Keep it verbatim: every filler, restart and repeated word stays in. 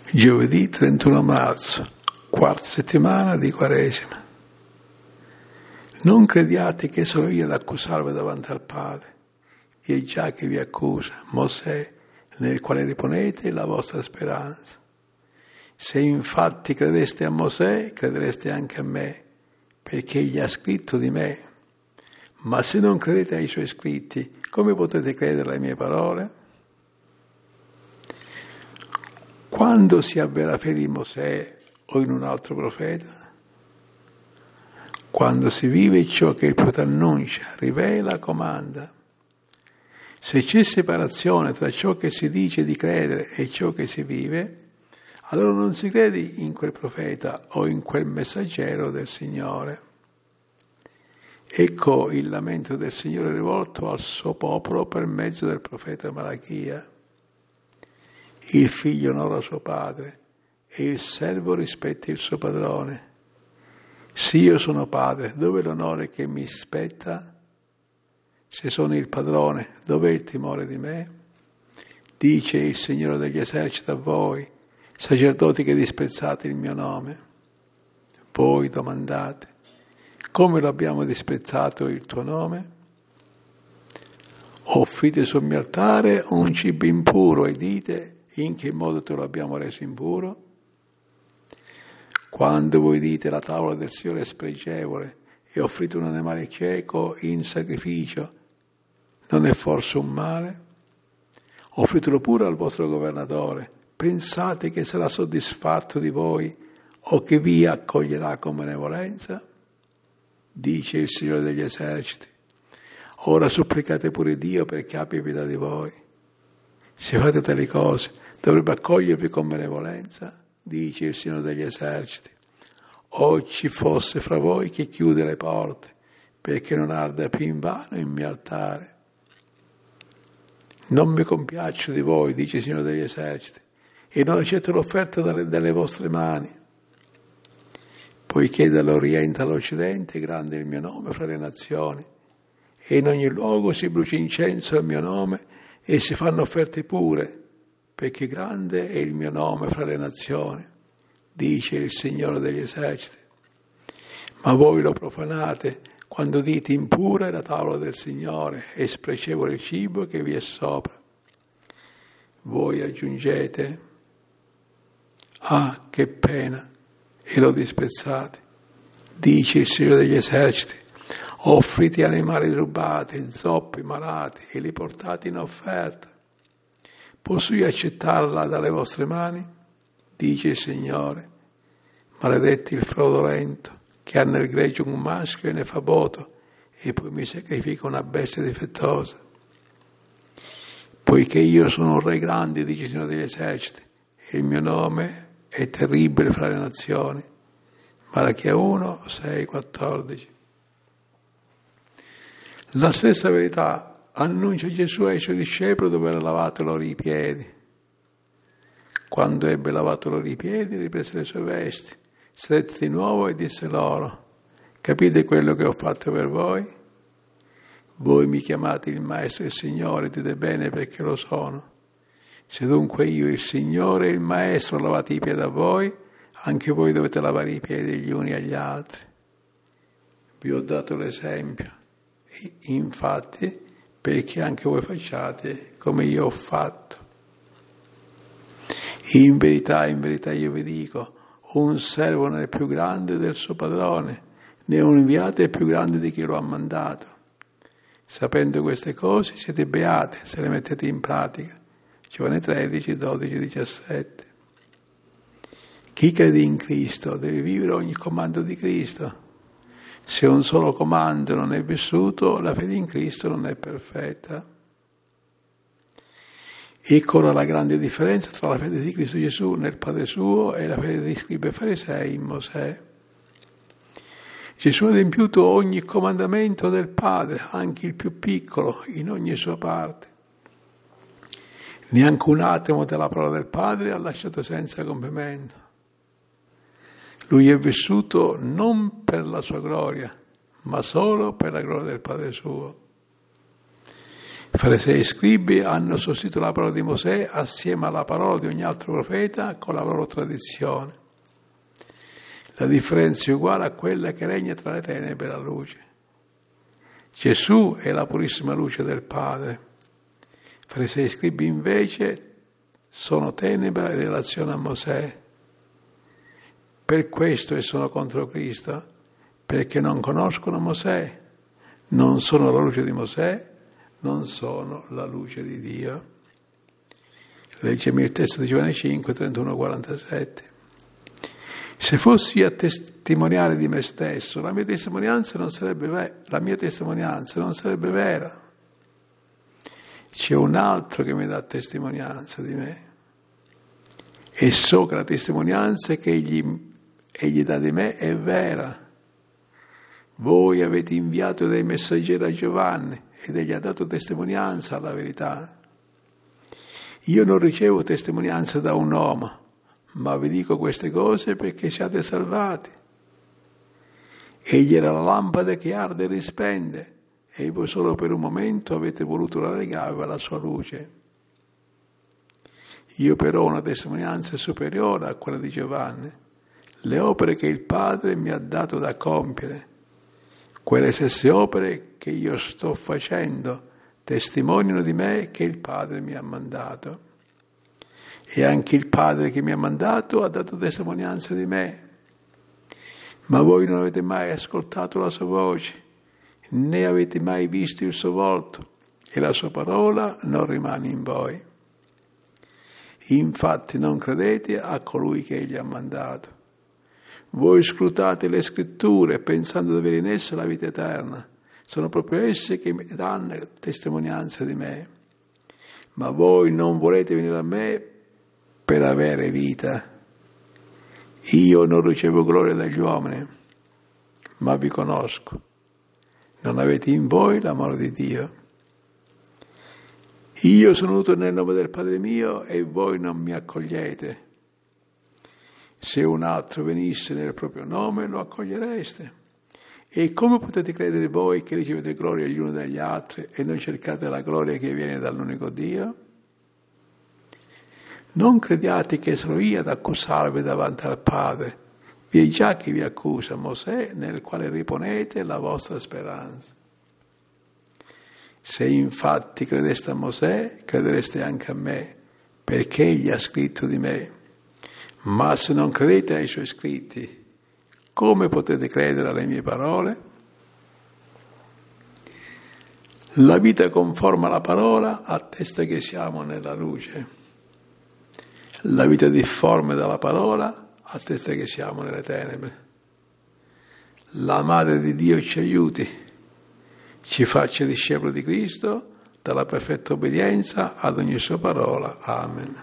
Giovedì trentuno marzo, quarta settimana di Quaresima. Non crediate che sono io ad accusarvi davanti al Padre. Vi è già che vi accusa, Mosè, nel quale riponete la vostra speranza. Se infatti credeste a Mosè, credereste anche a me, perché egli ha scritto di me. Ma se non credete ai suoi scritti, come potete credere alle mie parole? Quando si avvera fede in Mosè o in un altro profeta? Quando si vive ciò che il profeta annuncia, rivela, comanda. Se c'è separazione tra ciò che si dice di credere e ciò che si vive, allora non si crede in quel profeta o in quel messaggero del Signore. Ecco il lamento del Signore rivolto al suo popolo per mezzo del profeta Malachia. Il figlio onora suo padre e il servo rispetta il suo padrone. Se io sono padre, dov'è l'onore che mi spetta? Se sono il padrone, dov'è il timore di me? Dice il Signore degli eserciti a voi, sacerdoti che disprezzate il mio nome. Voi domandate, come lo abbiamo disprezzato il tuo nome? Offrite sul mio altare un cibo impuro e dite, in che modo te lo abbiamo reso impuro? Quando voi dite la tavola del Signore è spregevole e offrite un animale cieco in sacrificio, non è forse un male? Offritelo pure al vostro governatore. Pensate che sarà soddisfatto di voi o che vi accoglierà con benevolenza? Dice il Signore degli eserciti. Ora supplicate pure Dio perché abbia pietà di voi. Se fate tali cose, dovrebbe accogliervi con benevolenza, dice il Signore degli eserciti. O ci fosse fra voi chi chiude le porte, perché non arda più invano il mio altare. Non mi compiaccio di voi, dice il Signore degli eserciti, e non accetto l'offerta dalle, dalle vostre mani, poiché dall'Oriente all'Occidente è grande il mio nome fra le nazioni, e in ogni luogo si brucia incenso al mio nome e si fanno offerte pure, perché grande è il mio nome fra le nazioni, dice il Signore degli eserciti. Ma voi lo profanate quando dite impura è la tavola del Signore e sprecevole il cibo che vi è sopra. Voi aggiungete, ah, che pena, e lo disprezzate, dice il Signore degli eserciti. Offrite animali rubati, zoppi malati e li portate in offerta. Posso io accettarla dalle vostre mani? Dice il Signore. Maledetti il fraudolento, che ha nel gregge un maschio e ne fa voto, e poi mi sacrifica una bestia difettosa. Poiché io sono un re grande, dice il Signore degli eserciti, e il mio nome è terribile fra le nazioni. Malachia uno, sei, quattordici. La stessa verità annuncia Gesù ai suoi discepoli dopo aver lavato loro i piedi. Quando ebbe lavato loro i piedi, riprese le sue vesti, sedette di nuovo e disse loro, capite quello che ho fatto per voi? Voi mi chiamate il Maestro e il Signore, dite bene perché lo sono. Se dunque io, il Signore e il Maestro, ho lavato i piedi a voi, anche voi dovete lavare i piedi gli uni agli altri. Vi ho dato l'esempio. Infatti, perché anche voi facciate come io ho fatto. In verità, in verità io vi dico, un servo non è più grande del suo padrone, né un inviato è più grande di chi lo ha mandato. Sapendo queste cose siete beati se le mettete in pratica. Giovanni tredici, dodici, diciassette. Chi crede in Cristo deve vivere ogni comando di Cristo. Se un solo comando non è vissuto, la fede in Cristo non è perfetta. Ecco ora la grande differenza tra la fede di Cristo Gesù nel Padre suo e la fede dei scribi e farisei in Mosè. Gesù ha adempiuto ogni comandamento del Padre, anche il più piccolo, in ogni sua parte. Neanche un attimo della parola del Padre ha lasciato senza compimento. Lui è vissuto non per la sua gloria, ma solo per la gloria del Padre suo. Farisei e scribi hanno sostituito la parola di Mosè assieme alla parola di ogni altro profeta con la loro tradizione. La differenza è uguale a quella che regna tra le tenebre e la luce. Gesù è la purissima luce del Padre. Farisei e scribi invece sono tenebre in relazione a Mosè. Per questo e sono contro Cristo, perché non conoscono Mosè, non sono la luce di Mosè, non sono la luce di Dio. Leggiamo il testo di Giovanni cinque, trentuno quarantasette. Se fossi a testimoniare di me stesso, la mia testimonianza non sarebbe vera, la mia testimonianza non sarebbe vera. C'è un altro che mi dà testimonianza di me. E so che la testimonianza che egli, egli dà di me è vera. Voi avete inviato dei messaggeri a Giovanni ed egli ha dato testimonianza alla verità. Io non ricevo testimonianza da un uomo, ma vi dico queste cose perché siate salvati. Egli era la lampada che arde e risplende, e voi solo per un momento avete voluto rallegarvi alla sua luce. Io però ho una testimonianza superiore a quella di Giovanni, le opere che il Padre mi ha dato da compiere. Quelle stesse opere che io sto facendo testimoniano di me che il Padre mi ha mandato. E anche il Padre che mi ha mandato ha dato testimonianza di me. Ma voi non avete mai ascoltato la sua voce, né avete mai visto il suo volto, e la sua parola non rimane in voi. Infatti non credete a colui che egli ha mandato. Voi scrutate le scritture pensando di avere in esse la vita eterna. Sono proprio esse che mi danno testimonianza di me. Ma voi non volete venire a me per avere vita. Io non ricevo gloria dagli uomini, ma vi conosco. Non avete in voi l'amore di Dio. Io sono venuto nel nome del Padre mio e voi non mi accogliete. Se un altro venisse nel proprio nome lo accogliereste. E come potete credere voi che ricevete gloria gli uni dagli altri e non cercate la gloria che viene dall'unico Dio? Non crediate che sono io ad accusarvi davanti al Padre. Vi è già chi vi accusa, Mosè, nel quale riponete la vostra speranza. Se infatti credeste a Mosè, credereste anche a me, perché egli ha scritto di me. Ma se non credete ai suoi scritti, come potete credere alle mie parole? La vita conforme alla parola attesta che siamo nella luce. La vita difforme dalla parola attesta che siamo nelle tenebre. La Madre di Dio ci aiuti, ci faccia discepoli di Cristo, dalla perfetta obbedienza ad ogni sua parola. Amen.